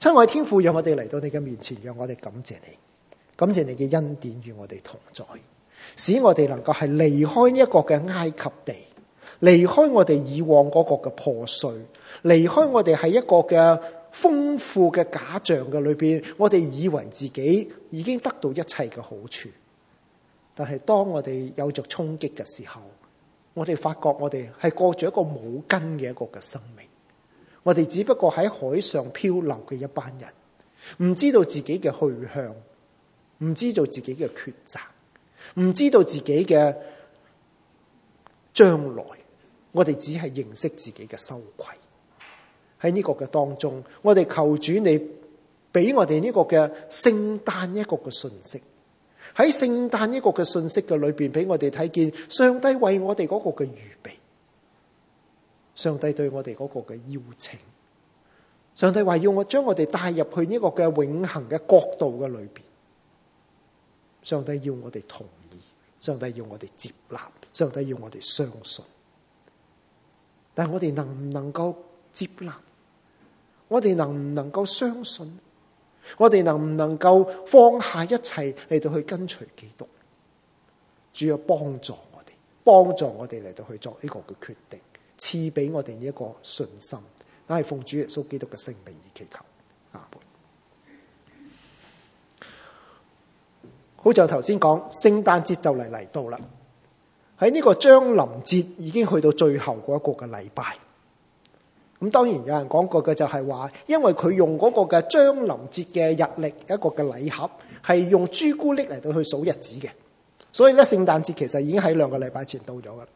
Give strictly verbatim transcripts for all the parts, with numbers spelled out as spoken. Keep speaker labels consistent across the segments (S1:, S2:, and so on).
S1: 親愛天父，讓我哋嚟到你嘅面前，讓我哋感謝你，感謝你嘅恩典與我哋同在，使我哋能夠係離開呢一個嘅埃及地，離開我哋以往嗰個嘅破碎，離開我哋喺一個嘅豐富嘅假象嘅裏邊，我哋以為自己已經得到一切嘅好處，但係當我哋有着衝擊嘅時候，我哋發覺我哋係過住一個冇根嘅一個嘅生命，我哋只不過喺海上漂流嘅一班人，唔知道自己嘅去向，唔知道自己嘅抉擇，唔知道自己嘅將來，我哋只係認識自己嘅羞愧。喺呢個嘅當中，我哋求主你俾我哋呢個嘅聖誕一個嘅信息，喺聖誕一個嘅信息嘅裏邊，俾我哋睇見上帝為我哋嗰個嘅預備，上帝對我哋嗰個嘅邀請，上帝話要我將我哋帶入去呢個嘅永恆嘅國度嘅裏邊，上帝要我哋同意，上帝要我哋接納，上帝要我哋相信，但係我哋能唔能夠接納？我哋能唔能夠相信？我哋能唔能夠放下一切嚟到去跟隨基督？主要幫助我哋，幫助我哋嚟到去作呢個嘅決定，賜俾我哋呢一個信心。乃係奉主耶穌基督嘅聖名而祈求，阿門。好似我頭先講，聖誕節就嚟嚟到啦。喺呢個將臨節已經去到最後嗰一個嘅禮拜。咁當然有人講過嘅就係話，因為佢用嗰個嘅將臨節嘅日曆一個嘅禮盒，係用朱古力嚟到去數日子嘅，所以咧聖誕節其實已經喺兩個禮拜前到咗噶啦。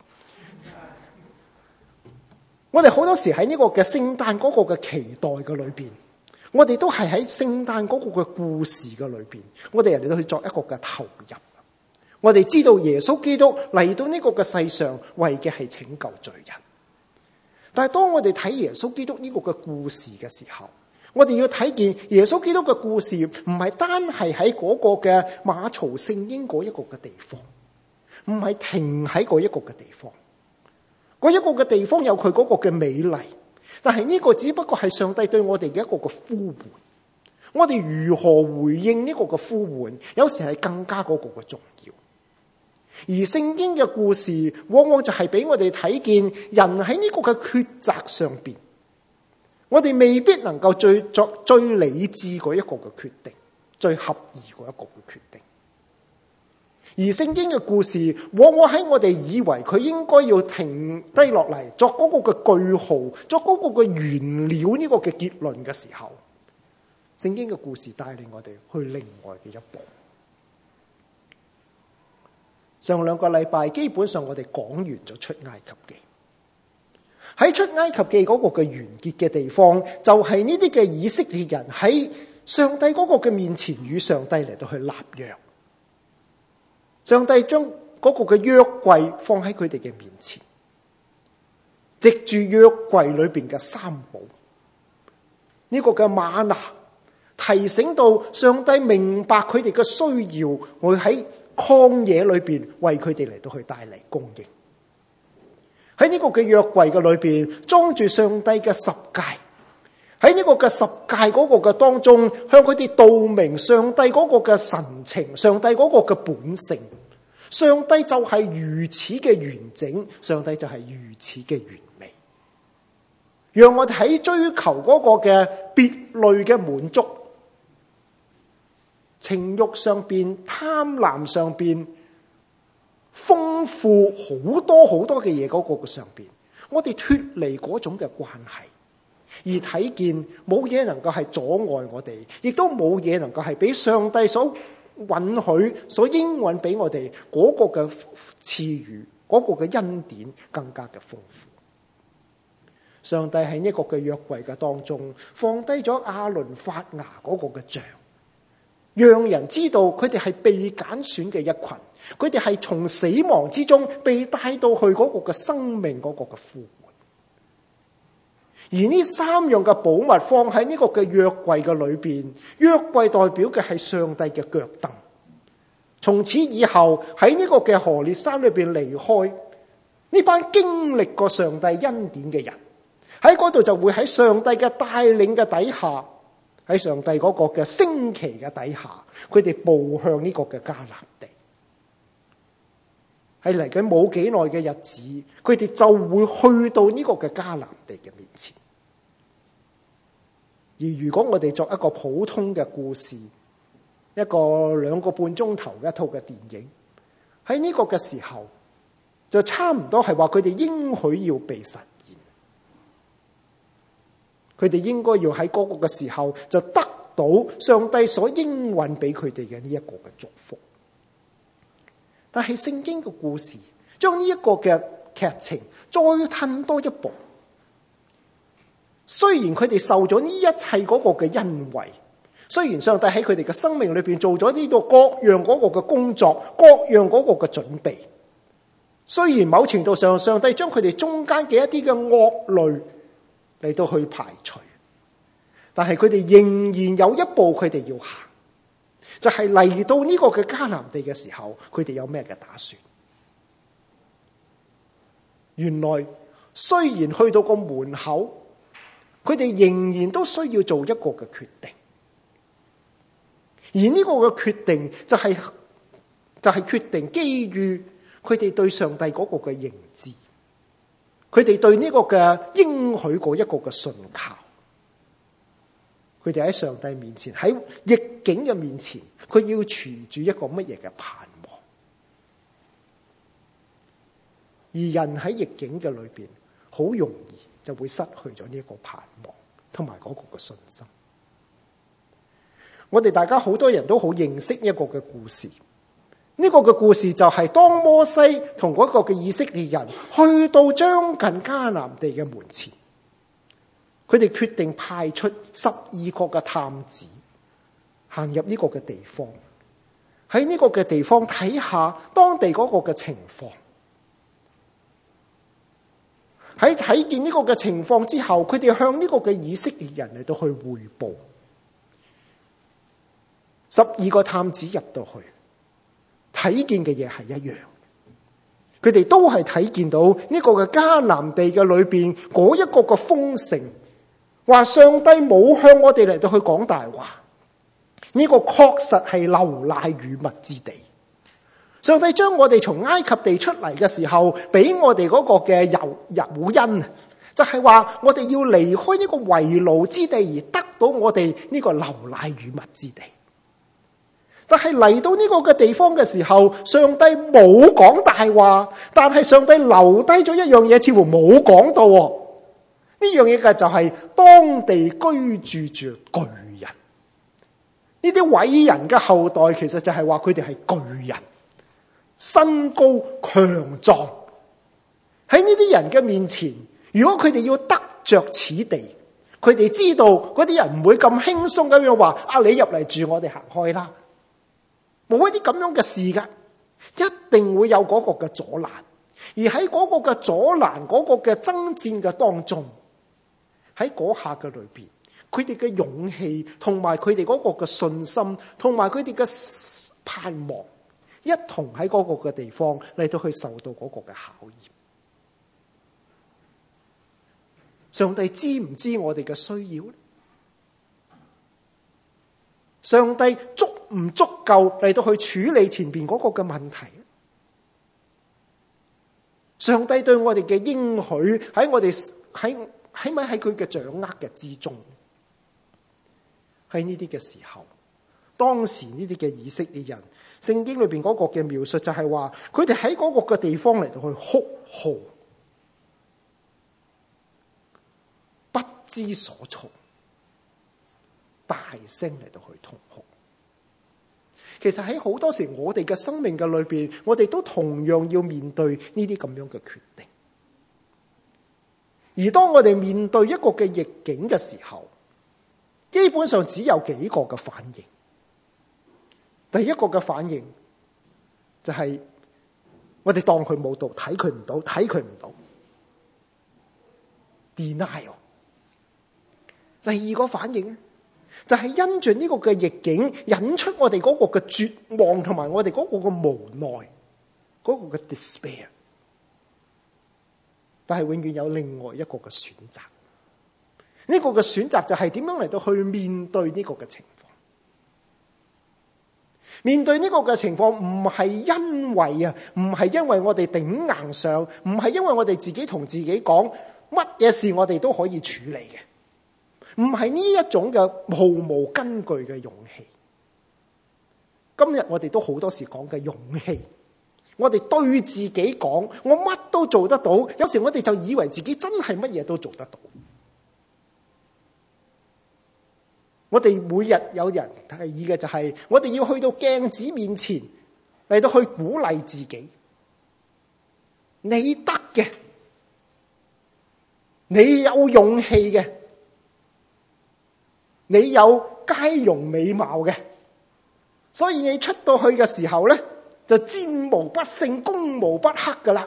S1: 我哋好多時喺呢個嘅聖誕嗰個嘅期待嘅裏邊，我哋都係喺聖誕嗰個嘅故事嘅裏邊，我哋人哋都去作一個嘅投入。我哋知道耶穌基督嚟到呢個嘅世上，為嘅係拯救罪人。但係當我哋睇耶穌基督呢個嘅故事嘅時候，我哋要睇見耶穌基督嘅故事唔係單係喺嗰個嘅馬槽聖嬰嗰一個嘅地方，唔係停喺嗰一個嘅地方。嗰一個嘅地方有佢嗰個嘅美麗，但係呢個只不過係上帝對我哋嘅一個嘅呼喚。我哋如何回應呢個嘅呼喚，有時係更加嗰個嘅重要。而聖經嘅故事往往就係俾我哋睇見人喺呢個嘅抉擇上邊，我哋未必能夠最作最理智嗰一個嘅決定，最合宜嗰一個嘅決定。而聖經嘅故事往往喺我哋以為佢應該要停低落嚟，作嗰個嘅句號，作嗰個嘅原料呢個嘅結論嘅時候，聖經嘅故事帶領我哋去另外嘅一步。上兩個禮拜基本上我哋講完咗出埃及記，喺出埃及記嗰個嘅完結嘅地方，就係呢啲嘅以色列人喺上帝嗰個嘅面前與上帝嚟到去立約。上帝將嗰個嘅約櫃放喺佢哋嘅面前，藉住約櫃裏邊嘅三寶，呢個嘅嗎哪提醒到上帝明白佢哋嘅需要，會喺曠野裏邊為佢哋嚟到去帶嚟供應。喺呢個嘅約櫃嘅裏邊裝住上帝嘅十誡，喺呢個嘅十誡嗰個嘅當中，向佢哋道明上帝嗰個嘅神情，上帝嗰個嘅本性。上帝就係如此嘅完整，上帝就係如此嘅完美，讓我哋喺追求嗰個嘅別類嘅滿足，情欲上邊、貪婪上邊、豐富好多好多嘅嘢嗰個嘅上邊，我哋脫離嗰種嘅關係，而睇見冇嘢能夠係阻礙我哋，亦都冇嘢能夠係俾上帝所允許、所應允俾我哋嗰個嘅賜予、嗰個嘅恩典更加嘅豐富。上帝喺呢個嘅約櫃嘅當中放低咗亞倫發芽嗰個嘅像，讓人知道佢哋係被揀選嘅一群，佢哋係從死亡之中被帶到去嗰個嘅生命嗰個嘅呼喚。而呢三樣嘅寶物放喺呢個嘅約櫃嘅裏邊，約櫃代表嘅係上帝嘅腳凳。從此以後喺呢個嘅何烈山裏邊離開，呢班經歷過上帝恩典嘅人喺嗰度就會喺上帝嘅帶領嘅底下， 喺上帝嗰個嘅升旗嘅底下，佢哋步向呢個嘅迦南地。喺嚟緊冇幾耐嘅日子，佢哋就會去到呢個嘅迦南地嘅面前。而如果我哋作一個普通嘅故事，一個兩個半鐘頭嘅一套嘅電影，喺呢個嘅時候就差唔多係話佢哋應許要被實現，佢哋應該要喺嗰個嘅時候就得到上帝所應允俾佢哋嘅呢一個嘅祝福。但係聖經嘅故事將呢一個嘅劇情再褪多一步，雖然佢哋受咗呢一切嗰個嘅恩惠，雖然上帝喺佢哋嘅生命裏邊做咗呢度各樣嗰個嘅工作，各樣嗰個嘅準備，雖然某程度上上帝將佢哋中間嘅一啲嘅惡類嚟到去排除，但係佢哋仍然有一步佢哋要行，就係嚟到呢個嘅迦南地嘅時候，佢哋有咩嘅打算？原來雖然去到個門口，佢哋仍然都需要做一個嘅決定，而呢個嘅決定就係就係決定基於佢哋對上帝嗰個嘅認知，佢哋對呢個嘅應許嗰一個嘅信靠。佢哋喺上帝面前，喺逆境嘅面前，佢要持住一個乜嘢嘅盼望？而人喺逆境嘅裏邊，好容易就會失去咗呢一個盼望同埋嗰個嘅信心。我哋大家好多人都好認識一個嘅故事，呢個嘅故事就係當摩西同嗰個嘅以色列人去到將近迦南地嘅門前，佢哋決定派出十二個嘅探子行入呢個嘅地方，喺呢個嘅地方睇下當地嗰個嘅情況。喺睇見呢個嘅情況之後，佢哋向呢個嘅以色列人嚟到去匯報。十二個探子入到去，睇見嘅嘢係一樣，佢哋都係睇見到呢個嘅迦南地嘅裏邊嗰一個嘅豐盛。話上帝冇向我哋嚟到去講大話，呢個確實係流奶與蜜之地。上帝將我哋從埃及地出嚟嘅時候，俾我哋嗰個嘅誘誘因，就係話我哋要離開呢個為奴之地，而得到我哋呢個流奶與蜜之地。但係嚟到呢個嘅地方嘅時候，上帝冇講大話，但係上帝留低咗一樣嘢，似乎冇講到。呢樣嘢嘅就係當地居住住巨人，呢啲偉人嘅後代其實就係話佢哋係巨人，身高強壯。喺呢啲人嘅面前，如果佢哋要得着此地，佢哋知道嗰啲人唔會咁輕鬆咁樣話啊，你入嚟住，我哋行開啦，冇一啲咁樣嘅事噶，一定會有嗰個嘅阻攔。而喺嗰個嘅阻攔，嗰個嘅爭戰嘅當中，喺嗰下嘅裏邊，佢哋嘅勇氣同埋佢哋嗰個嘅信心，同埋佢哋嘅盼望，一同喺嗰個嘅地方嚟到去受到嗰個嘅考驗。上帝知唔知我哋嘅需要咧？上帝足唔足夠嚟到去處理前邊嗰個嘅問題咧？上帝對我哋嘅應許喺我哋喺喺咪喺佢嘅掌握嘅之中？喺呢啲嘅時候，當時呢啲嘅以色列人，聖經裏邊嗰個嘅描述就係話，佢哋喺嗰個嘅地方嚟到去哭號，不知所措，大聲嚟到去痛哭。其實喺好多時，我哋嘅生命嘅裏邊，我哋都同樣要面對呢啲咁樣嘅決定。而當我哋面對一個嘅逆境嘅時候，基本上只有幾個嘅反應。第一個嘅反應就係我哋當佢冇到，睇佢唔到，睇佢唔到 ，denial。第二個反應就係因住呢個嘅逆境，引出我哋嗰個嘅絕望，同埋我哋嗰個嘅無奈，嗰個嘅 despair。但係永遠有另外一個嘅選擇， 呢個嘅選擇就係點樣嚟到去面對呢個嘅情況。面對呢個嘅情況，唔係因為啊，唔係因為我哋頂硬上，唔係因為我哋自己同自己講乜嘢事我哋都可以處理嘅，唔係呢一種嘅毫無根據嘅勇氣。今日我哋都好多時講嘅勇氣，我哋對自己講，我乜都做得到，有時我哋就以為自己真係乜嘢都做得到。我哋每日有人提議嘅就係，我哋要去到鏡子面前嚟到去鼓勵自己，你得嘅，你有勇氣嘅，你有佳容美貌嘅，所以你出到去嘅時候咧，就戰無不勝、攻無不克噶啦。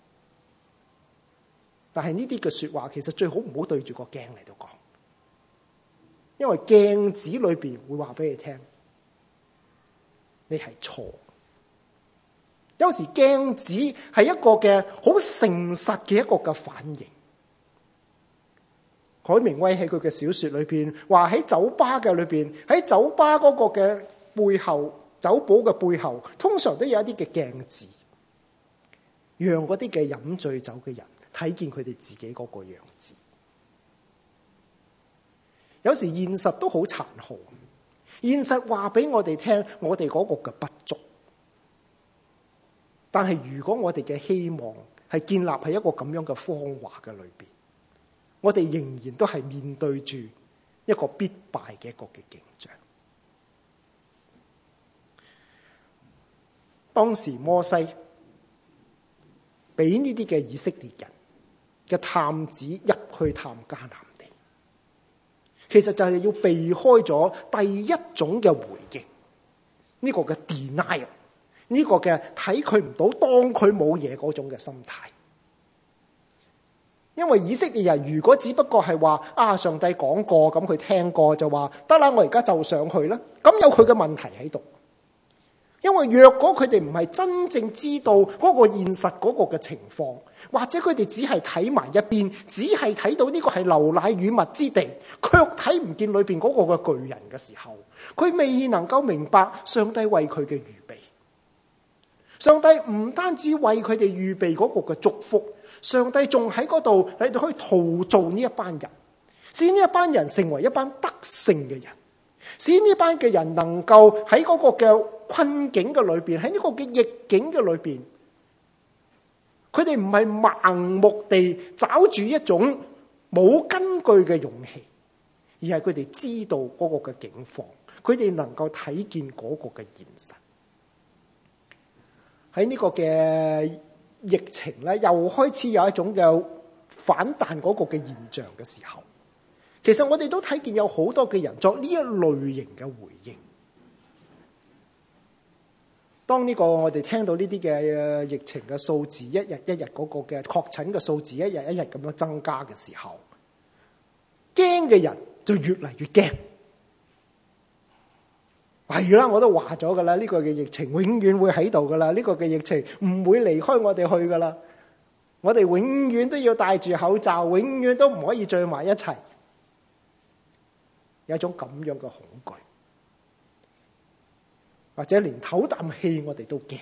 S1: 但係呢啲嘅說話，其實最好唔好對住個鏡嚟到講。因為鏡子裏邊會話俾你聽，你係錯。有時鏡子係一個嘅好誠實嘅一個嘅反應。海明威喺佢嘅小說裏邊話，喺酒吧嘅裏邊，喺酒吧嗰個嘅背後，酒保嘅背後，通常都有一啲嘅鏡子，讓嗰啲嘅飲醉酒嘅人睇見佢哋自己嗰個樣子。有時現實都好殘酷，現實話俾我哋聽，我哋嗰個嘅不足。但係如果我哋嘅希望係建立喺一個咁樣嘅謊話嘅裏邊，我哋仍然都係面對住一個必敗嘅一個嘅景象。當時摩西俾呢啲嘅以色列人嘅探子入去探迦南，其實就係要避開咗第一種嘅回應，呢個嘅 denial， 呢個嘅睇佢唔到，當佢冇嘢嗰種嘅心態。因為以色列人如果只不過係話啊，上帝講過，咁佢聽過就話得啦，我而家就上去啦，咁有佢嘅問題喺度。因為若果佢哋唔係真正知道嗰個現實嗰個嘅情況，或者佢哋只係睇埋一邊，只係睇到呢個係流奶與蜜之地，卻睇唔見裏邊嗰個嘅巨人嘅時候，佢未能夠明白上帝為佢嘅預備。上帝唔單止為佢哋預備嗰個嘅祝福，上帝仲喺嗰度嚟到可以陶造呢一班人，使呢一班人成為一班得勝嘅人，使呢班嘅人能夠喺嗰個嘅困境嘅裏邊，喺呢個嘅逆境嘅裏邊，佢哋唔係盲目地找住一種冇根據嘅勇氣，而係佢哋知道嗰個嘅境況，佢哋能夠睇見嗰個嘅現實。喺呢個嘅疫情咧，又開始有一種嘅反彈嗰個嘅現象嘅時候，其實我哋都睇見有好多嘅人作呢一類型嘅回應。當呢個我哋聽到呢啲嘅疫情嘅數字一日一日嗰個嘅確診嘅數字一日一日咁樣增加嘅時候，驚嘅人就越嚟越驚。係啦，我都話咗噶啦，呢個嘅疫情永遠會喺度噶啦，呢個嘅疫情唔會離開我哋去噶啦。我哋永遠都要戴住口罩，永遠都唔可以聚埋一齊。有一種咁樣嘅恐懼。或者連唞啖氣我哋都驚，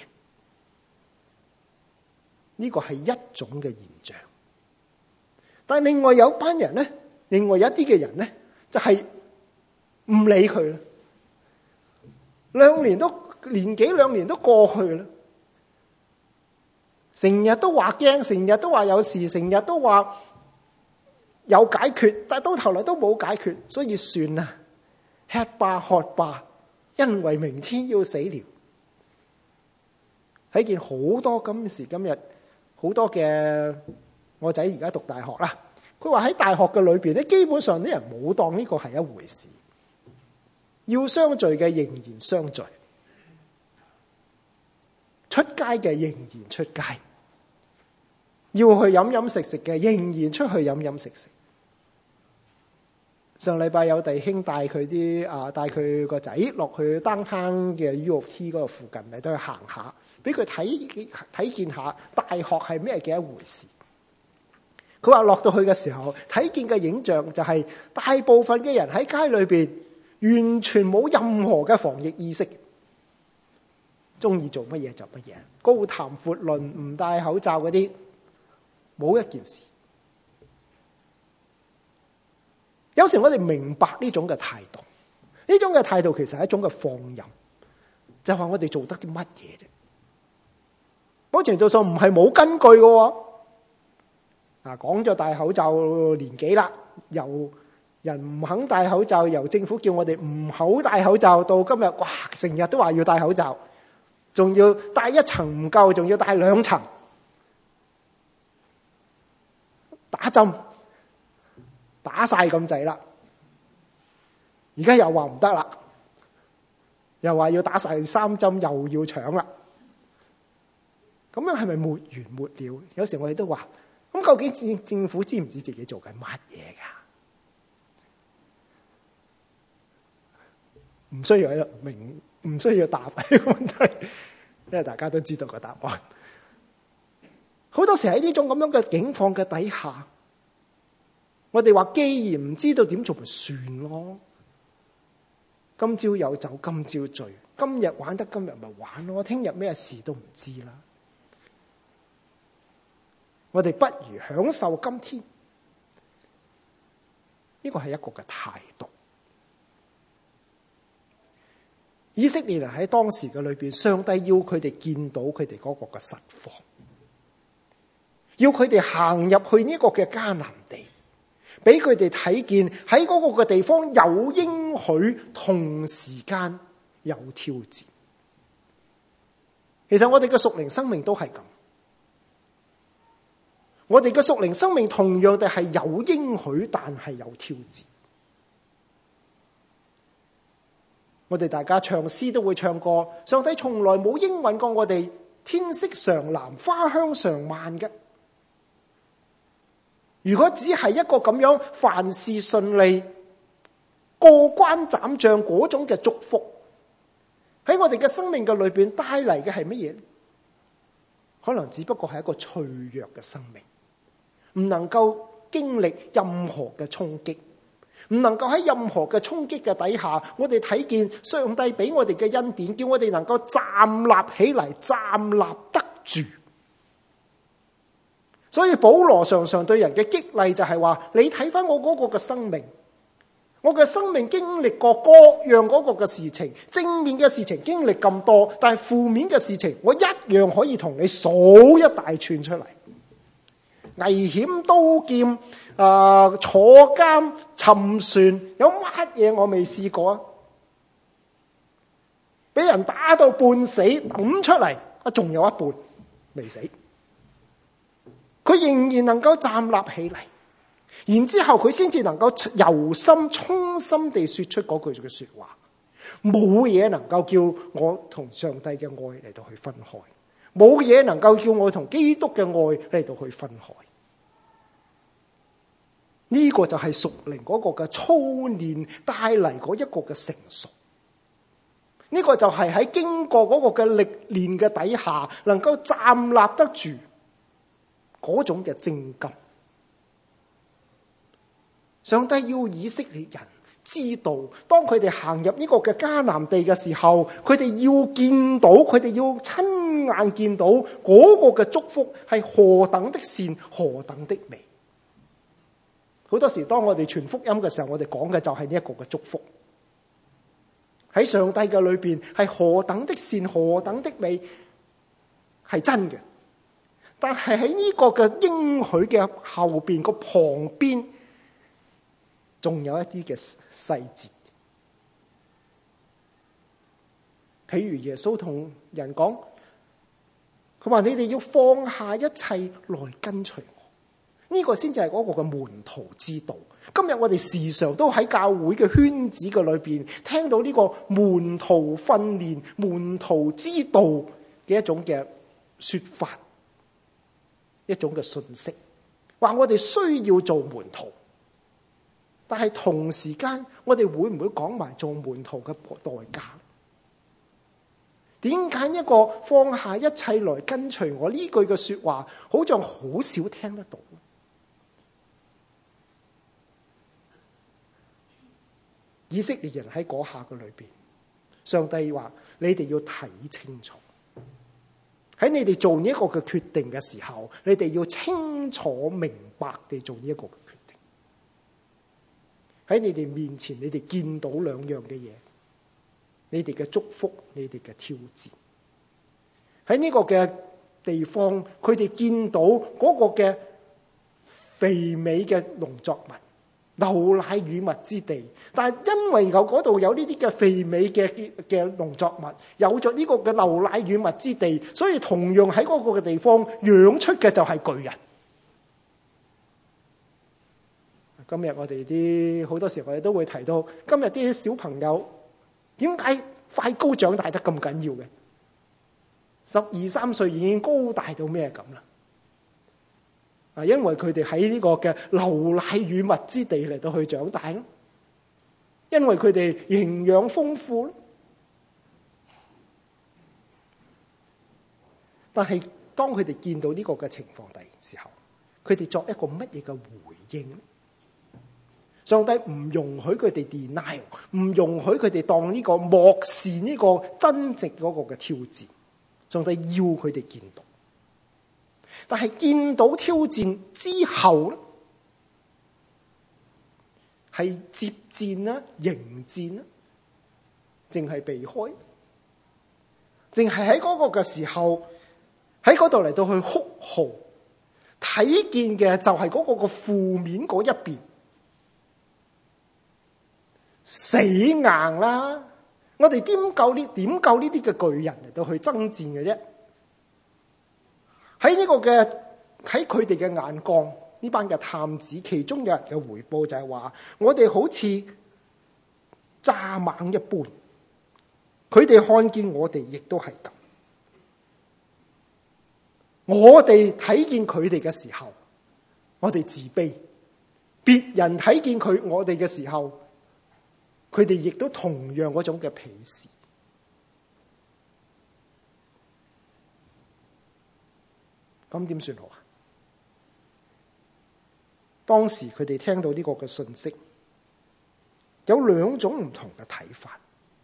S1: 呢個係一種嘅現象。但係另外有班人咧，另外有一啲嘅人咧，就係唔理佢啦。兩年都年幾兩年都過去啦，成日都話驚，成日都話有事，成日都話有解決，但係到頭來都冇解決，所以算啦，吃吧喝吧。因為明天要死了，睇見好多今時今日好多嘅我仔而家讀大學啦。佢話喺大學嘅裏邊咧，基本上啲人冇當呢個係一回事，要相聚嘅仍然相聚，出街嘅仍然出街，要去飲飲食食嘅仍然出去飲飲食食。上禮拜有弟兄帶佢啲啊，帶佢個仔落去 downtown 嘅 U of T 嗰度附近嚟到去行下，俾佢睇睇見下大學係咩嘅一回事。 佢話落到去嘅時候，睇見嘅影像就係大部分嘅人喺街裏邊完全冇任何嘅防疫意識，中意做乜嘢就乜嘢，高談闊論，唔戴口罩嗰啲，冇一件事。有時我哋明白呢種嘅態度，呢種嘅態度其實係一種嘅放任，就係話我哋做得啲乜嘢啫。某程度上唔係冇根據嘅。啊，講咗戴口罩年幾啦，由人唔肯戴口罩，由政府叫我哋唔好戴口罩，到今日哇，成日都話要戴口罩，仲要戴一層唔夠，仲要戴兩層，打針打晒咁滯啦，而家又話唔得啦，又話要打晒三針，又要搶啦，咁樣係咪沒完沒了？有時我哋都話，咁究竟政政府知唔知自己做緊乜嘢噶？唔需要喺度明，唔需要答呢個問題，因為大家都知道個答案。好多時喺呢種咁樣嘅境況嘅底下，我哋話既然唔知道點做咪算咯，今朝有酒今朝醉，今日玩得今日咪玩咯，聽日咩事都唔知啦。我哋不如享受今天，呢個係一個嘅態度。以色列人喺當時嘅裏邊，上帝要佢哋見到佢哋嗰個嘅實況，要佢哋行入去呢個嘅迦南地，俾佢哋睇見喺嗰個嘅地方有應許，同時間有挑戰。其實我哋嘅屬靈生命都係咁。我哋嘅屬靈生命同樣地係有應許，但係有挑戰。我哋大家唱詩都會唱過，上帝從來冇應允過我哋天色常藍，花香常漫嘅。如果只係一個咁樣凡事順利、過關斬將嗰種嘅祝福，喺我哋嘅生命嘅裏邊帶嚟嘅係乜嘢？可能只不過係一個脆弱嘅生命，唔能夠經歷任何嘅衝擊，唔能夠喺任何嘅衝擊嘅底下，我哋睇見上帝俾我哋嘅恩典，叫我哋能夠站立起嚟，站立得住。所以保羅常常對人嘅激勵就係話，你睇翻我嗰個嘅生命，我嘅生命經歷過各樣嗰個嘅事情，正面嘅事情經歷咁多，但係負面嘅事情我一樣可以同你數一大串出嚟。危險刀劍，誒、呃、坐監沉船，有乜嘢我未試過啊？俾人打到半死抌出嚟，啊仲有一半未死，佢仍然能夠站立起嚟，然之後佢先至能夠由心衷心地說出嗰句嘅說話。冇嘢能夠叫我同上帝嘅愛嚟到去分開，冇嘢能夠叫我同基督嘅愛嚟到去分開。呢個就係屬靈嗰個嘅操練帶嚟嗰一個嘅成熟。呢個就係喺經過嗰個嘅歷練嘅底下，能夠站立得住嗰種嘅精金。上帝要以色列人知道，當佢哋行入呢個嘅迦南地嘅時候，佢哋要見到，佢哋要親眼見到嗰個嘅祝福係何等的善，何等的美。好多時當我哋傳福音嘅時候，我哋講嘅就係呢一個嘅祝福。喺上帝嘅裏邊係何等的善，何等的美，係真嘅。但係喺呢個嘅應許嘅後邊個旁邊，仲有一啲嘅細節。譬如耶穌同人講，佢話你哋要放下一切來跟隨我。呢個先至係嗰個嘅門徒之道。今日我哋時常都喺教會嘅圈子嘅裏邊聽到呢個門徒訓練、門徒之道嘅一種嘅說法，一種嘅信息，話我哋需要做門徒。但係同時間，我哋會唔會講埋做門徒嘅代價？點解一個放下一切來跟隨我呢句嘅說話，好像好少聽得到？ 以色列人喺嗰下嘅裏邊，上帝話你哋要睇清楚，喺你哋做呢一個嘅決定嘅時候，你哋要清楚明白地做呢一個嘅決定。喺你哋面前，你哋見到兩樣嘅嘢，你哋嘅祝福，你哋嘅挑戰。喺呢個嘅地方，佢哋見到嗰個嘅肥美嘅農作物，流奶與蜜之地。但係因為有嗰度有呢啲嘅肥美嘅嘅農作物，有咗呢個嘅流奶與蜜之地，所以同樣喺嗰個嘅地方養出嘅就係巨人。今日我哋啲好多時候我哋都會提到，今日啲小朋友點解快高長大得咁緊要嘅？十二三歲已經高大到咩咁啦？啊，因為佢哋喺呢個嘅流奶與蜜之地嚟到去長大咯，因為佢哋營養豐富咯。但係當佢哋見到呢個嘅情況嘅時候，佢哋作一個乜嘢嘅回應呢？上帝唔容許佢哋 deny， 唔容許佢哋當呢個漠視呢個真正嗰個嘅挑戰。上帝要佢哋見到，但係見到挑戰之後咧，係接戰啦、迎戰啦，淨係避開，淨係喺嗰個嘅時候喺嗰度嚟到去哭號，睇見嘅就係嗰個嘅負面嗰一邊。死硬啦！我哋點夠呢？點夠呢啲嘅巨人嚟到去爭戰嘅啫？喺呢個嘅喺佢哋嘅眼光，呢班嘅探子，其中有人嘅回報就係話：我哋好似蚱蜢一般，佢哋看見我哋亦都係咁。我哋睇見佢哋嘅時候，我哋自卑；別人睇見佢我哋嘅時候，佢哋亦都同樣嗰種嘅鄙視。咁點算好啊？當時佢哋聽到呢個嘅信息，有兩種唔同嘅睇法。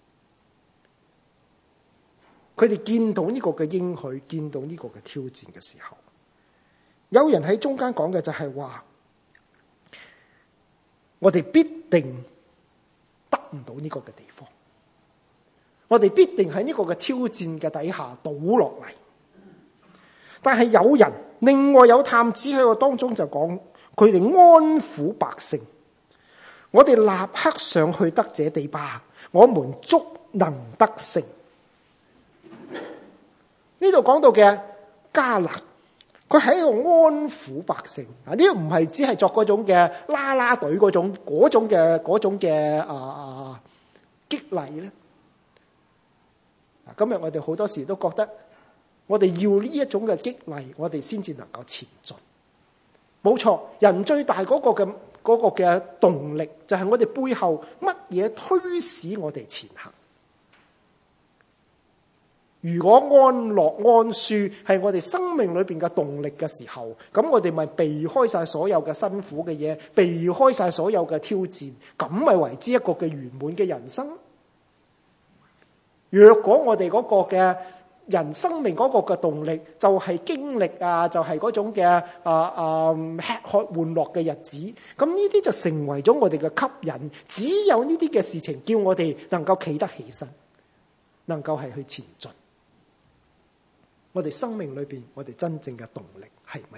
S1: 佢哋見到呢個嘅應許，見到呢個嘅挑戰嘅時候，有人喺中間講嘅就係話：我哋必定得唔到呢個嘅地方，我哋必定喺呢個嘅挑戰嘅底下倒落嚟。但係有人，另外有探子喺個當中就講，佢哋安撫百姓，我哋立刻上去得這地吧，我們足能得勝。呢度講到嘅迦勒，佢喺度安撫百姓啊！呢個唔係只係作嗰種嘅啦啦隊嗰種嗰種嘅嗰種嘅啊啊激勵咧。今日我哋好多時都覺得，我哋要呢一種嘅激勵，我哋先至能夠前進。冇錯，人最大嗰個嘅嗰個嘅動力，就係我哋背後乜嘢推使我哋前行。如果安樂安舒係我哋生命裏邊嘅動力嘅時候，咁我哋咪避開晒所有嘅辛苦嘅嘢，避開晒所有嘅挑戰，咁咪為之一個嘅圓滿嘅人生。若果我哋嗰個嘅人生命嗰個嘅動力就係經歷啊，就係嗰種嘅啊啊吃喝玩樂嘅日子，咁呢啲就成為咗我哋嘅吸引。只有呢啲嘅事情叫我哋能夠企得起身，能夠係去前進。我哋生命裏邊，我哋真正嘅動力係乜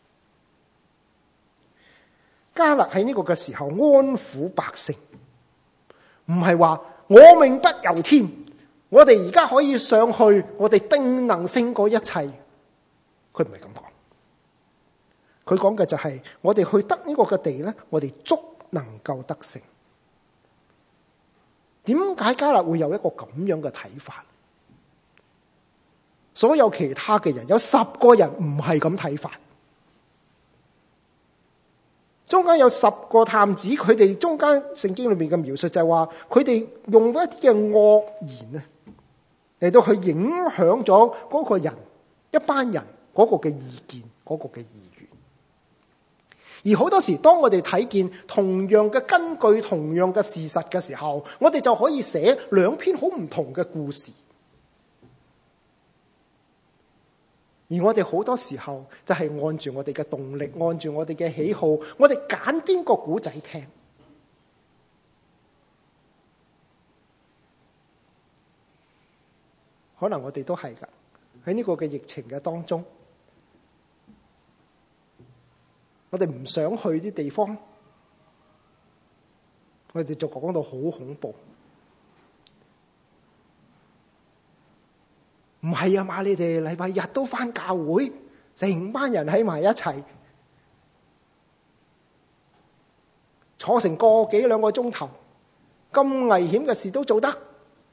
S1: 嘢？迦勒喺呢個嘅時候安撫百姓，唔係話我命不由天，我哋而家可以上去，我哋定能勝過一切。佢唔係咁講，佢講嘅就係我哋去得呢個嘅地咧，我哋足能夠得勝。點解迦勒會有一個咁樣嘅睇法？所有其他嘅人有十個人唔係咁睇法，中間有十個探子，佢哋中間聖經裏面嘅描述就係話，佢哋用一啲嘅惡言啊嚟到去影響咗嗰個人一班人嗰個嘅意見，嗰個嘅意願。 而好多時，當我哋睇見同樣嘅根據、同樣嘅事實嘅時候，我哋就可以寫兩篇好唔同嘅故事。而我哋好多時候就係按住我哋嘅動力，按住我哋嘅喜好，我哋揀邊個古仔聽。可能我哋都係㗎，喺呢個嘅疫情嘅當中，我哋唔想去啲地方，我哋就講到好恐怖。唔係啊嘛，你哋禮拜日都返教會，成班人喺埋一齊，坐成個幾兩個鐘頭，咁危險嘅事都做得。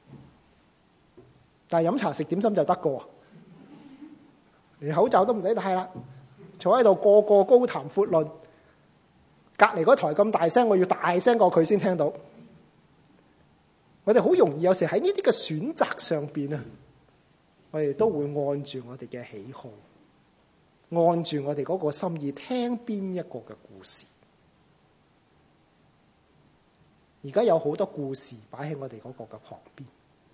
S1: 但係飲茶食點心就得㗎喎，連口罩都唔使戴啦，坐喺度個個高談闊論，隔離嗰台咁大聲，我要大聲過佢先聽到。我哋好容易有時喺呢啲嘅選擇上邊啊，我哋都會按住我哋嘅喜好，按住我哋嗰個心意聽邊一個嘅故事。而家有好多故事擺喺我哋嗰個嘅旁邊。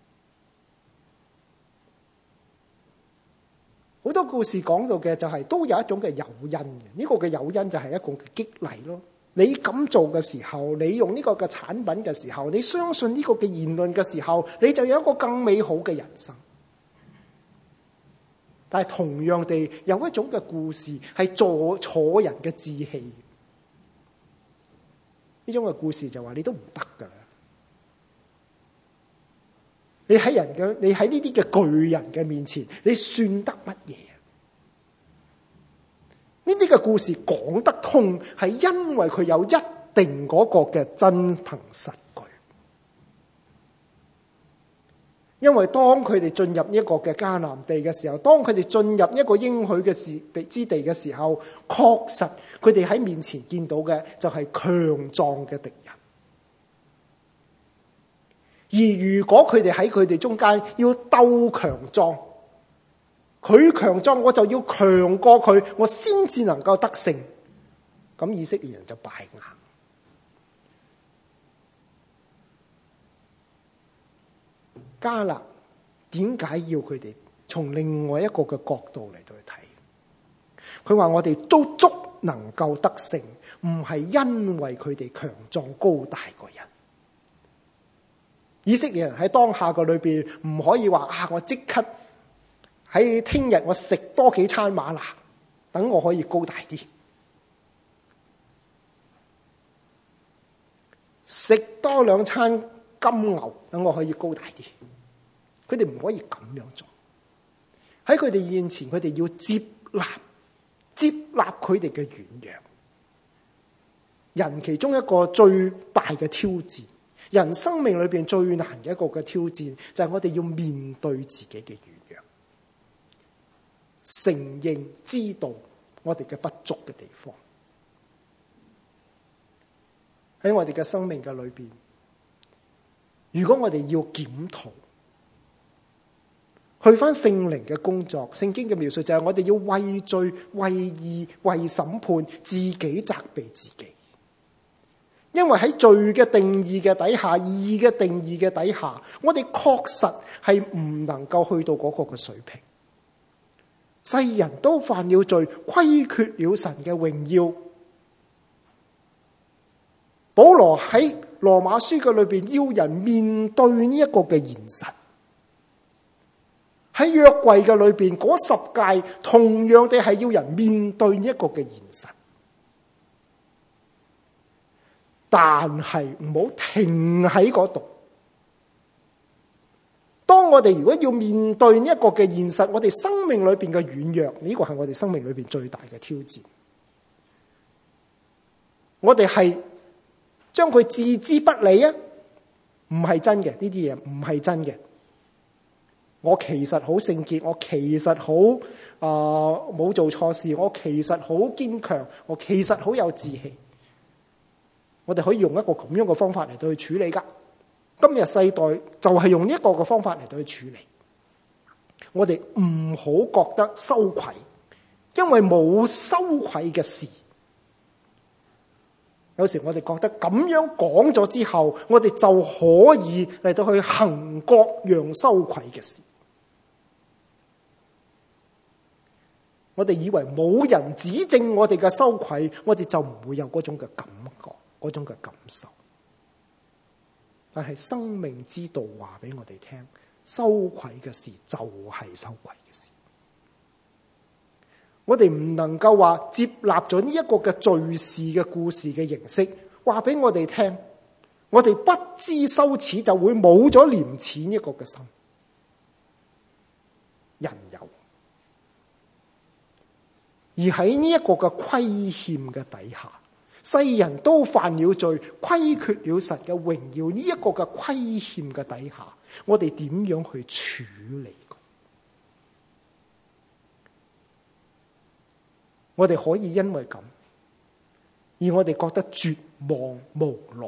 S1: 好多故事講到嘅就係都有一種嘅誘因嘅，呢個嘅誘因就係一個嘅激勵咯。你咁做嘅時候，你用呢個嘅產品嘅時候，你相信呢個嘅言論嘅時候，你就有一個更美好嘅人生。但係同樣地，有一種嘅故事係助挫人嘅志氣。呢種嘅故事就話你都唔得噶啦，你喺人嘅，你喺呢啲嘅巨人嘅面前，你算得乜嘢？呢啲嘅故事講得通，係因為佢有一定嗰個嘅真憑實據。因為當佢哋進入呢一個嘅迦南地嘅時候，當佢哋進入一個應許嘅之地嘅時候，確實佢哋喺面前見到嘅就係強壯嘅敵人。而如果佢哋喺佢哋中間要鬥強壯，佢強壯我就要強過佢，我先至能夠得勝。咁以色列人就敗硬。迦勒點解要佢哋從另外一個嘅角度嚟到去睇？佢話我哋都足能夠得勝，唔係因為佢哋強壯高大個人。以色列人喺當下個裏邊唔可以話啊，我即刻喺聽日我食多幾餐嗎哪，等我可以高大啲，食多兩餐金牛，等我可以高大啲。佢哋唔可以咁樣做。喺佢哋面前，佢哋要接納接納佢哋嘅軟弱。人其中一個最大嘅挑戰，人生命裏邊最難嘅一個嘅挑戰，就係我哋要面對自己嘅軟弱，承認知道我哋嘅不足嘅地方。喺我哋嘅生命嘅裏邊，如果我哋要檢討，去翻聖靈嘅工作，聖經嘅描述就係我哋要為罪、為義、為審判，自己責備自己。因為喺罪嘅定義嘅底下，義嘅定義嘅底下，我哋確實係唔能夠去到嗰個嘅水平。世人都犯了罪，虧缺了神嘅榮耀。保羅喺羅馬書嘅裏邊要人面對呢一個嘅現實。喺約櫃嘅裏邊，嗰十誡同樣地係要人面對呢一個嘅現實。但係唔好停喺嗰度。當我哋如果要面對呢一個嘅現實，我哋生命裏邊嘅軟弱，呢個係我哋生命裏邊最大嘅挑戰。我哋係將佢置之不理啊？唔係真嘅，呢啲嘢唔係真嘅。我其實好聖潔，我其實好啊冇做錯事，我其實好堅強，我其實好有志氣。我哋可以用一個咁樣嘅方法嚟到去處理噶。今日世代就係用呢一個嘅方法嚟到去處理。我哋唔好覺得羞愧，因為冇羞愧嘅事。 有時我哋覺得咁樣講咗之後，我哋就可以嚟到去行各樣羞愧嘅事。我哋以為冇人指正我哋嘅羞愧，我哋就唔會有嗰種嘅感覺，嗰種嘅感受。但係生命之道話俾我哋聽，羞愧嘅事就係羞愧嘅事。我哋唔能夠話接納咗呢一個嘅敘事嘅故事嘅形式，話俾我哋聽，我哋不知羞恥就會冇咗廉恥一個嘅心。人有，而喺呢一個嘅虧欠嘅底下，世人都犯了罪，虧缺了神嘅榮耀。呢一個嘅虧欠嘅底下，我哋點樣去處理？我哋可以因為咁，而我哋覺得絕望無奈。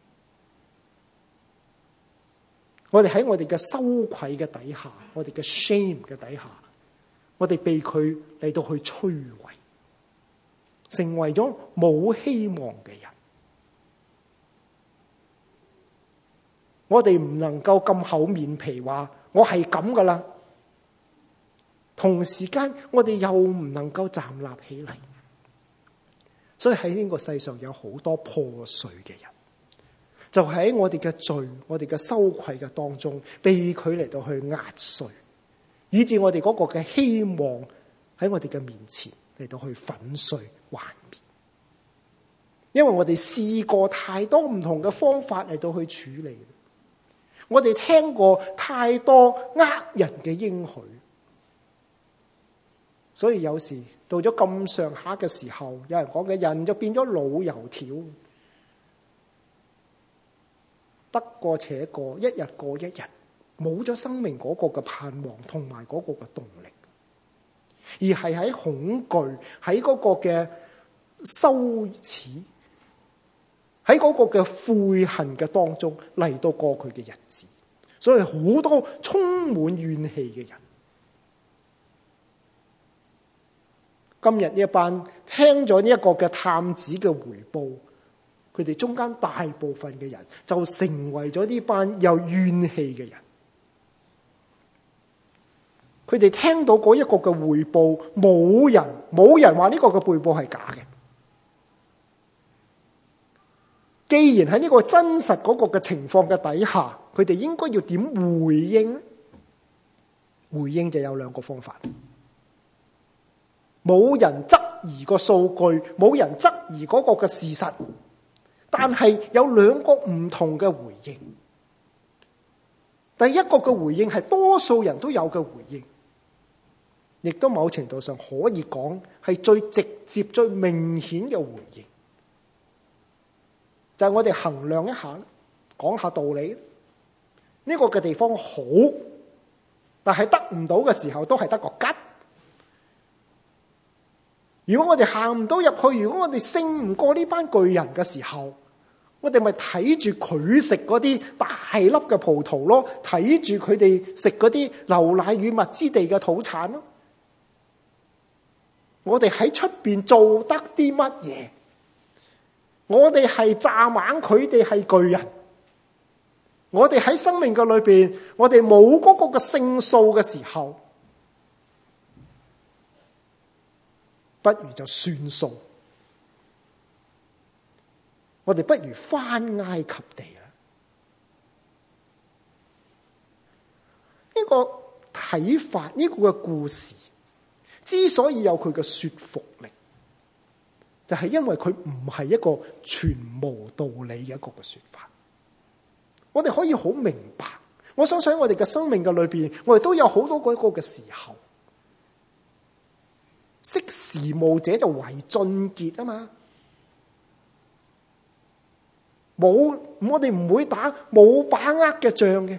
S1: 我哋喺我哋嘅羞愧嘅底下，我哋嘅 shame 嘅底下，我哋被佢嚟到去摧毀，成為咗冇希望嘅人。我哋唔能夠咁厚面皮話我係咁噶啦。同時間，我哋又唔能夠站立起嚟，所以喺呢個世上有好多破碎嘅人，就喺我哋嘅罪、我哋嘅羞愧嘅當中，被佢嚟到去壓碎，以致我哋嗰個嘅希望喺我哋嘅面前嚟到去粉碎幻滅。因為我哋試過太多唔同嘅方法嚟到去處理，我哋聽過太多呃人嘅應許。所以有時到咗咁上下嘅時候，有人講嘅人就變咗老油條，得過且過，一日過一日，冇咗生命嗰個嘅盼望同埋嗰個嘅動力，而係喺恐懼、喺嗰個嘅羞恥、喺嗰個嘅悔恨嘅當中嚟到過佢嘅日子。所以好多充滿怨氣嘅人。今日呢一班聽咗呢一個嘅探子嘅回報，佢哋中間大部分嘅人就成為咗呢班有怨氣嘅人。佢哋聽到嗰一個嘅回報，冇人冇人話呢個嘅回報係假嘅。既然喺呢個真實嗰個嘅情況嘅底下，佢哋應該要點回應呢？回應就有兩個方法。冇人質疑個數據，冇人質疑嗰個嘅事實，但係有兩個唔同嘅回應。第一個嘅回應係多數人都有嘅回應，亦都某程度上可以講係最直接、最明顯嘅回應。就係我哋衡量一下，講下道理。呢個嘅地方好，但係得唔到嘅時候都係得個吉。如果我哋行唔到入去，如果我哋勝唔過呢班巨人嘅時候，我哋咪睇住佢食嗰啲大粒嘅葡萄咯，睇住佢哋食嗰啲流奶與蜜之地嘅土產咯。我哋喺出邊做得啲乜嘢？我哋係蚱蜢，佢哋係巨人。我哋喺生命嘅裏邊，我哋冇嗰個嘅勝數嘅時候，不如就算數，我哋不如返埃及地啦。呢個睇法，呢個嘅故事之所以有佢嘅說服力，就係因為佢唔係一個全無道理嘅一個嘅說法。我哋可以好明白，我相信喺我哋嘅生命嘅裏邊，我哋都有好多嗰個嘅時候。識時務者就為俊傑啊嘛，冇我哋唔會打冇把握嘅仗嘅，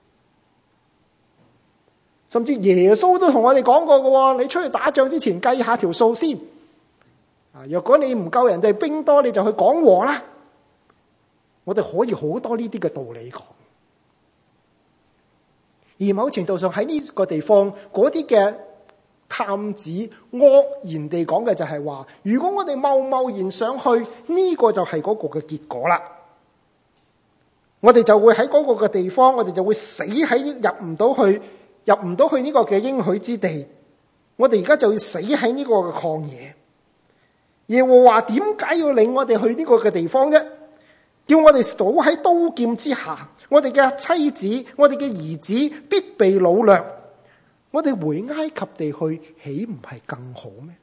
S1: 甚至耶穌都同我哋講過嘅，你出去打仗之前計下條數先，啊，若果你唔夠人哋兵多，你就去講和啦。我哋可以好多呢啲嘅道理講，而某程度上喺呢個地方嗰啲嘅探子愕然地講嘅就係話，如果我哋貿貿然上去，呢個就係嗰個嘅結果啦。我哋就會喺嗰個嘅地方，我哋就會死喺入唔到去，入唔到去呢個嘅應許之地。我哋而家就要死喺呢個嘅曠野。耶和華點解要領我哋去呢個嘅地方啫？叫我哋倒喺刀劍之下，我哋嘅妻子、我哋嘅兒子必被擄掠。我哋回埃及地去，豈唔係更好咩？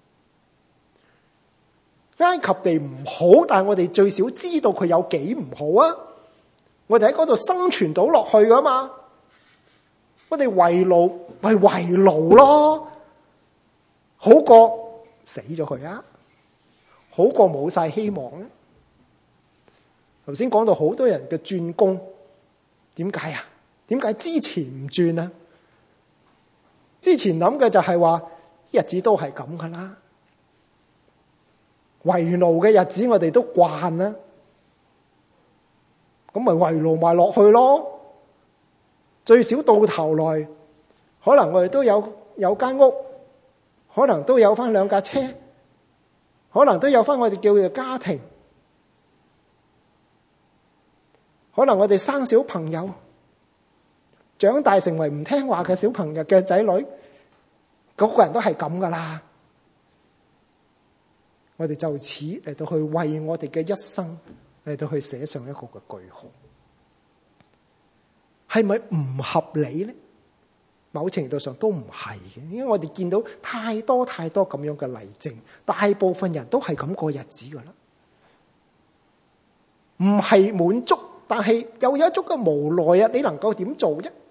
S1: 埃及地唔好，但係我哋最少知道佢有幾唔好啊！我哋喺嗰度生存到落去噶嘛？我哋為奴咪為奴咯，好過死咗佢啊！好過冇晒希望啊！頭先講到好多人嘅轉工，點解啊？點解之前唔轉啊？之前諗嘅就係話，日子都係咁噶啦，為奴嘅日子我哋都慣啦，咁咪為奴埋落去咯。最少到頭來，可能我哋都有有間屋，可能都有翻兩架車，可能都有翻我哋叫做家庭，可能我哋生小朋友，長大成為唔聽話嘅小朋友嘅仔女，嗰個人都係咁噶啦。我哋就此嚟到去為我哋嘅一生嚟到去寫上一個嘅句號，係咪唔合理呢？某程度上都唔係嘅，因為我哋見到太多太多咁樣嘅例證，大部分人都係咁過日子噶啦，唔係滿足，但係又有一種嘅無奈啊！你能夠點做啫？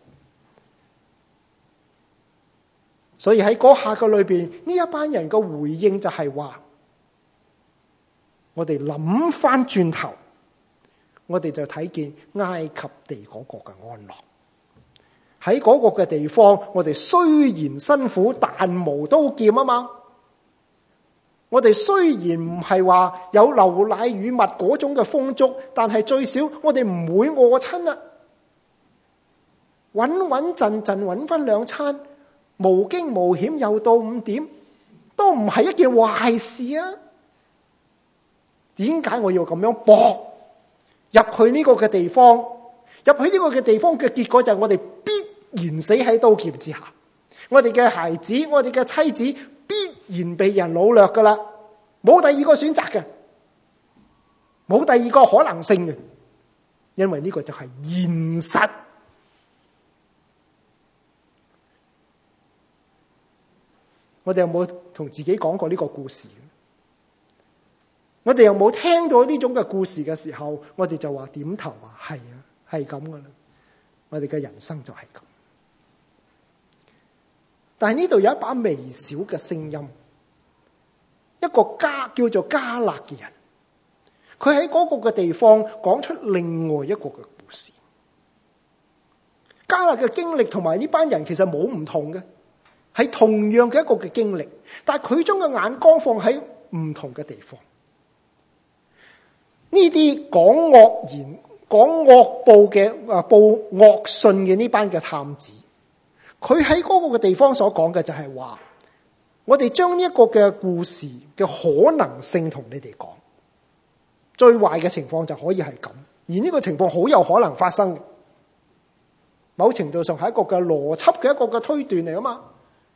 S1: 所以喺嗰下嘅裏邊，呢一班人嘅回應就係話，我哋諗翻轉頭，我哋就睇見埃及地嗰個嘅安樂。喺嗰個嘅地方，我哋雖然辛苦，但無刀劍啊嘛。我哋雖然唔係話有流奶與蜜嗰種嘅豐足，但係最少我哋唔會餓親啊。穩穩陣陣揾翻兩餐，無驚無險又到五點，都唔係一件壞事啊。點解我要咁樣搏入去呢個嘅地方？入去呢個嘅地方嘅結果就係我哋必然死喺刀劍之下，我哋嘅孩子、我哋嘅妻子必然被人擄掠噶啦，冇第二個選擇嘅，冇第二個可能性嘅，因為呢個就係現實。我哋有冇同自己講過呢個故事？我哋有冇聽到呢種嘅故事嘅時候，我哋就話點頭話係啊，係咁噶啦。我哋嘅人生就係咁。但係呢度有一把微小嘅聲音，一個加叫做迦勒嘅人，佢喺嗰個嘅地方講出另外一個嘅故事。迦勒嘅經歷同埋呢班人其實冇唔同嘅，係同樣嘅一個嘅經歷，但係佢將嘅眼光放喺唔同嘅地方。呢啲講惡言、講惡報嘅啊報惡信嘅呢班嘅探子，佢喺嗰個嘅地方所講嘅就係話，我哋將呢一個嘅故事嘅可能性同你哋講，最壞嘅情況就可以係咁，而呢個情況好有可能發生嘅，某程度上係一個嘅邏輯嘅一個嘅推斷嚟啊嘛。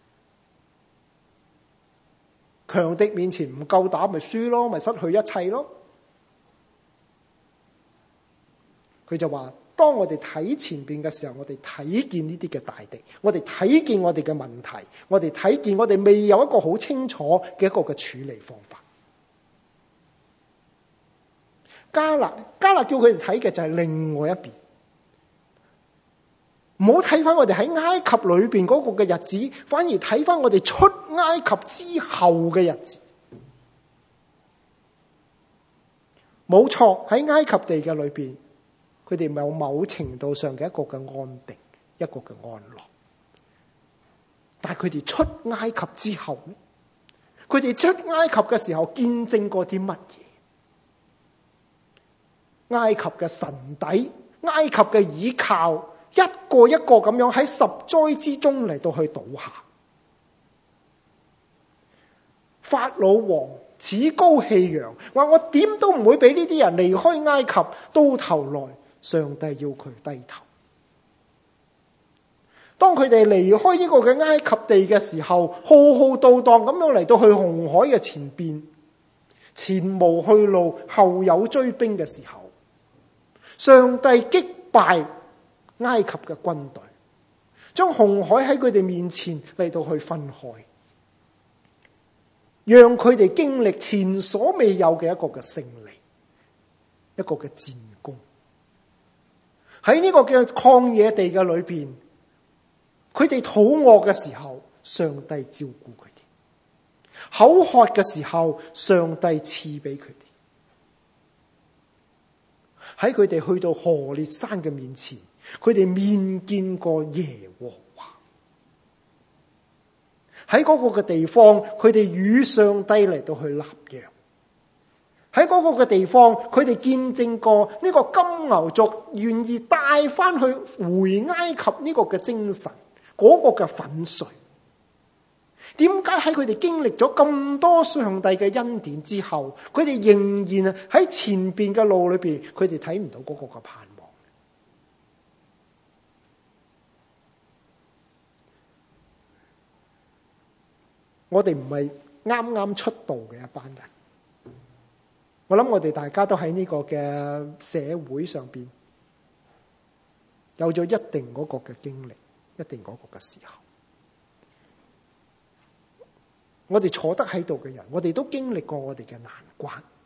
S1: 強敵面前唔夠膽咪輸咯，咪失去一切咯。佢就話，當我哋睇前邊嘅時候，我哋睇見呢啲嘅大敵，我哋睇見我哋嘅問題，我哋睇見我哋未有一個好清楚嘅一個嘅處理方法。迦勒迦勒叫佢哋睇嘅就係另外一邊，唔好睇翻我哋喺埃及裏邊嗰個嘅日子，反而睇翻我哋出埃及之後嘅日子。冇錯，喺埃及地嘅裏邊，佢哋有某程度上嘅一個嘅安定，一個嘅安樂。但係佢哋出埃及之後咧，佢哋出埃及嘅時候見證過啲乜嘢？埃及嘅神底，埃及嘅倚靠，一個一個咁樣喺十災之中嚟到去倒下。 法老王趾高氣揚，話我點都唔會俾呢啲人離開埃及，到頭來上帝要佢低頭。當佢哋離開呢個嘅埃及地嘅時候，浩浩蕩蕩咁樣嚟到去紅海嘅前邊，前無去路，後有追兵嘅時候，上帝擊敗埃及嘅軍隊，將紅海喺佢哋面前嚟到去分開，讓佢哋經歷前所未有嘅一個嘅勝利，一個嘅戰功。喺呢個嘅曠野地嘅裏邊，佢哋肚餓嘅時候，上帝照顧佢哋；口渴嘅時候，上帝賜俾佢哋。喺佢哋去到何烈山嘅面前，佢哋面見過耶和華。喺嗰個嘅地方，佢哋與上帝嚟到去立約。喺嗰個嘅地方，佢哋見證過呢個金牛族願意帶翻去回埃及呢個嘅精神，嗰個嘅粉碎。點解喺佢哋經歷咗咁多上帝嘅恩典之後，佢哋仍然喺前邊嘅路裏邊，佢哋睇唔到嗰個嘅盼望？我哋唔係啱啱出道嘅一班人，我諗我哋大家都喺呢個嘅社會上邊有咗一定嗰個嘅經歷，一定嗰個嘅時候。我哋坐得喺度嘅人，我哋都經歷過我哋嘅難關。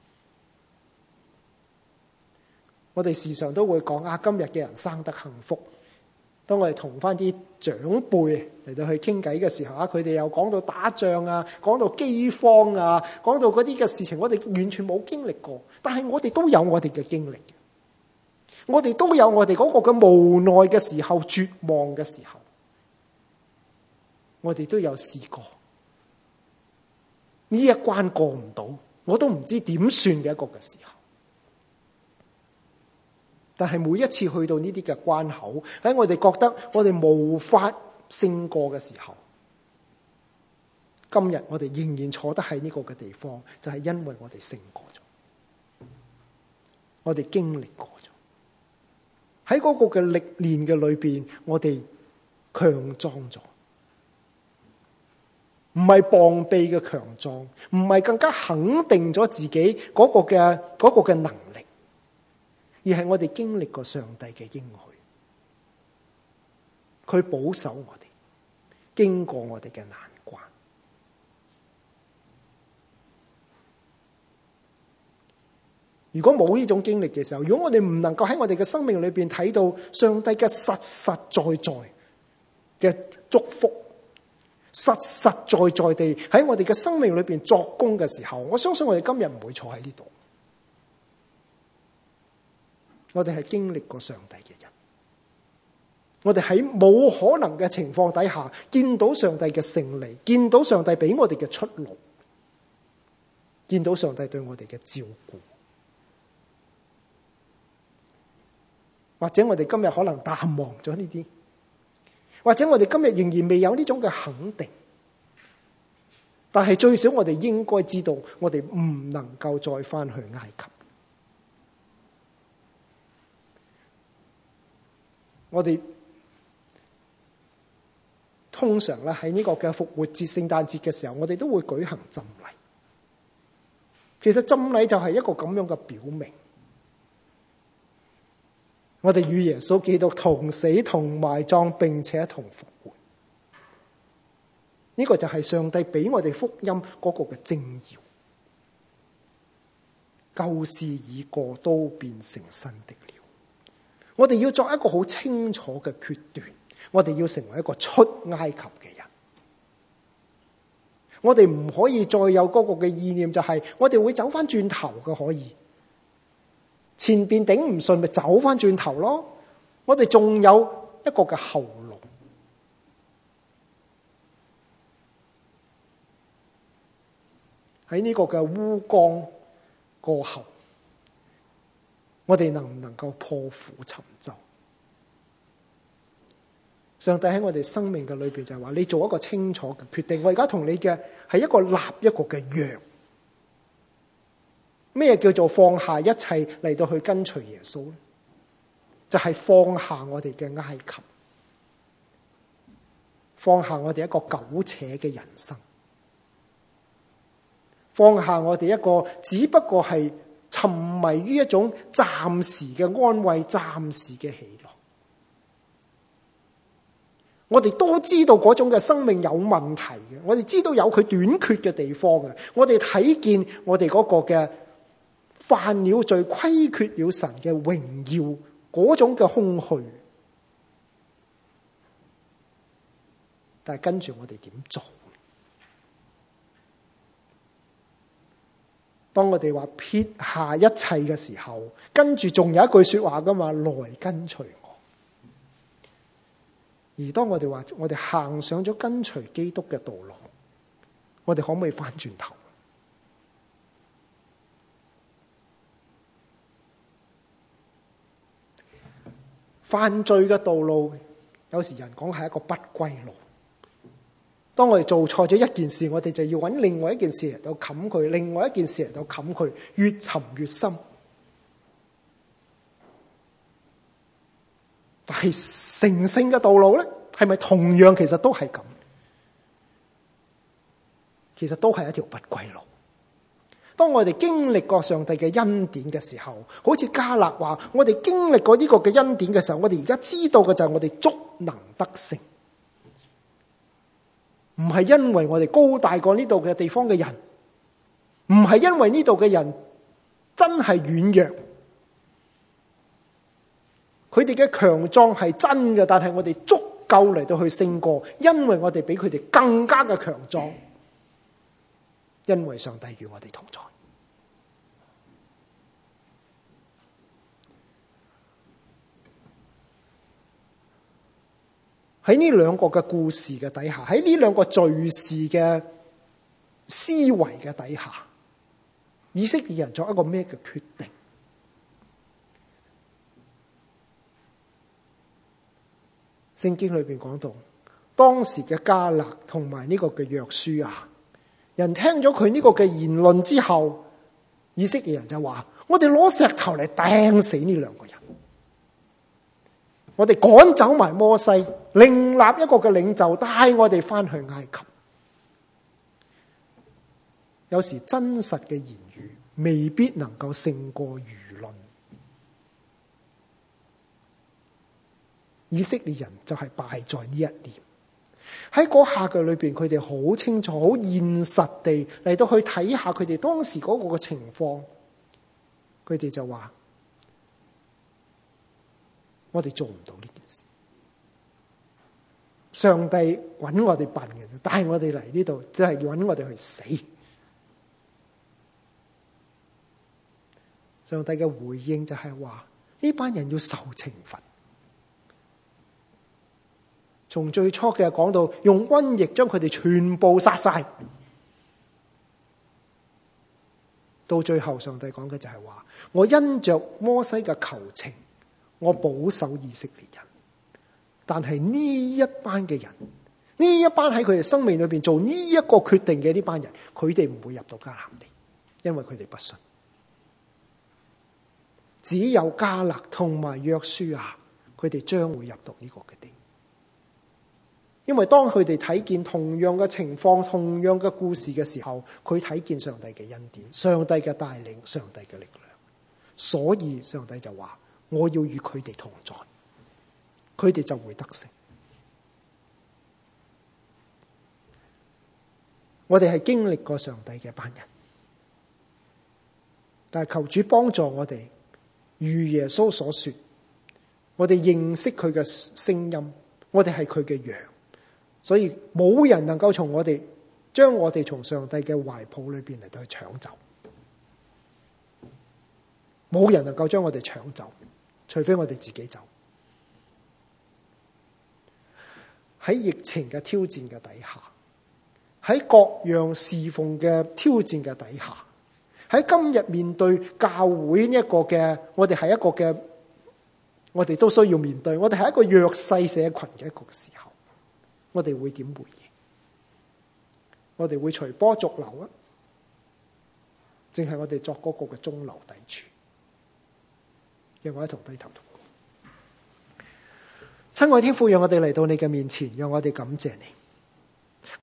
S1: 我哋時常都會講啊，今日嘅人生得幸福。當我哋同翻啲長輩嚟到去傾偈嘅時候啊，佢哋又講到打仗啊，講到饑荒啊，講到嗰啲嘅事情，我哋完全冇經歷過。但係我哋都有我哋嘅經歷，我哋都有我哋嗰個嘅無奈嘅時候、絕望嘅時候，我哋都有試過。呢一關過唔到，我都唔知點算嘅一個嘅時候。但係每一次去到呢啲嘅關口，喺我哋覺得我哋無法勝過嘅時候，今日我哋仍然坐得喺呢個嘅地方，就係因為我哋勝過咗，我哋經歷過咗，喺嗰個嘅歷練嘅裏邊，我哋強壯咗。唔係膀臂嘅強壯，唔係更加肯定咗自己嗰個嘅嗰個嘅能力，而係我哋經歷過上帝嘅應許，佢保守我哋，經過我哋嘅難關。如果冇呢種經歷嘅時候，如果我哋唔能夠喺我哋嘅生命裏邊睇到上帝嘅實實在在嘅祝福，實實在在地喺我哋嘅生命裏邊作工嘅時候，我相信我哋今日唔會坐喺呢度。我哋係經歷過上帝嘅人，我哋喺冇可能嘅情況底下見到上帝嘅勝利，見到上帝俾我哋嘅出路，見到上帝對我哋嘅照顧。或者我哋今日可能淡忘咗呢啲，或者我哋今日仍然未有呢種嘅肯定，但係最少我哋應該知道，我哋唔能夠再翻去埃及。我哋通常咧喺呢個嘅復活節、聖誕節嘅時候，我哋都會舉行浸禮。其實浸禮就係一個咁樣嘅表明，我哋與耶穌基督同死同埋葬，並且同復活。呢個就係上帝俾我哋福音嗰個嘅精要。舊事已過，都變成新的了。我哋要作一個好清楚嘅決斷，我哋要成為一個出埃及嘅人。我哋唔可以再有嗰個嘅意念，就係我哋會走翻轉頭嘅。可以前邊頂唔順咪走翻轉頭咯。我哋仲有一個嘅後路。喺呢個嘅烏江過後，我哋能唔能夠破釜沉舟？ 上帝喺我哋生命嘅裏邊就係話，你做一個清楚嘅決定。我而家同你嘅係一個立一個嘅約。咩叫做放下一切嚟到去跟隨耶穌咧？就係放下我哋嘅埃及，放下我哋一個苟且嘅人生，放下我哋一個只不過係沉迷於一種暫時嘅安慰、暫時嘅喜樂。我哋都知道嗰種嘅生命有問題嘅，我哋知道有佢短缺嘅地方嘅，我哋睇見我哋嗰個嘅犯了罪、虧缺了神嘅榮耀嗰種嘅空虛。但係跟住我哋點做？當我哋話撇下一切嘅時候，跟住仲有一句說話噶嘛，來跟隨我。而當我哋話我哋行上咗跟隨基督嘅道路，我哋可唔可以翻轉頭？犯罪嘅道路，有時人講係一個不歸路。當我哋做錯咗一件事，我哋就要揾另外一件事嚟到冚佢，另外一件事嚟到冚佢，越沉越深。但係成聖嘅道路咧，係咪同樣其實都係咁？其實都係一條不歸路。當我哋經歷過上帝嘅恩典嘅時候，好似迦勒話，我哋經歷過呢個嘅恩典嘅時候，我哋而家知道嘅就係我哋足能得勝，唔係因為我哋高大過呢度嘅地方嘅人，唔係因為呢度嘅人真係軟弱，佢哋嘅強壯係真嘅，但係我哋足夠嚟到去勝過，因為我哋比佢哋更加嘅強壯，因為上帝與我哋同在。喺呢兩個嘅故事嘅底下，喺呢兩個敘事嘅思維嘅底下，以色列人作一個咩嘅決定？聖經裏邊講到，當時嘅迦勒同埋呢個嘅約書亞，人聽咗佢呢個嘅言論之後，以色列人就話：我哋攞石頭嚟掟死呢兩個人。我哋趕走埋摩西，另立一個嘅領袖帶我哋翻去埃及。有時真實嘅言語未必能夠勝過輿論。以色列人就係敗在呢一點。喺嗰下嘅裏邊，佢哋好清楚、好現實地嚟到去睇下佢哋當時嗰個嘅情況。佢哋就話：我哋做唔到呢件事。上帝揾我哋笨嘅，帶我哋嚟呢度，即係揾我哋去死。上帝嘅回應就係話：呢班人要受懲罰。從最初嘅講到用瘟疫將佢哋全部殺晒，到最後上帝講嘅就係話：我因着摩西嘅求情，我保守以色列人，但係呢一班嘅人，呢一班喺佢哋生命裏邊做呢一個決定嘅呢班人，佢哋唔會入到迦南地，因為佢哋不信。只有迦勒同埋約書亞，佢哋將會入到呢個嘅地。因為當佢哋睇見同樣嘅情況、同樣嘅故事嘅時候，佢睇見上帝嘅恩典、上帝嘅帶領、上帝嘅力量，所以上帝就話：我要與佢哋同在，佢哋就會得勝。我哋係經歷過上帝嘅班人，但係求主幫助我哋，如耶穌所說，我哋認識佢嘅聲音，我哋係佢嘅羊。所以冇人能夠從我哋將我哋從上帝嘅懷抱裏邊嚟到去搶走，冇人能夠將我哋搶走，除非我哋自己走。喺疫情嘅挑戰嘅底下，喺各樣侍奉嘅挑戰嘅底下，喺今日面對教會呢一個嘅，我哋係一個嘅， 我哋都需要面對。我哋係一個弱勢社群嘅一個時候，我哋會點回應？我哋會隨波逐流啊，淨係我哋作嗰個嘅中流砥柱。讓我一同低頭禱告。親愛天父，讓我哋嚟到你嘅面前，讓我哋感謝你。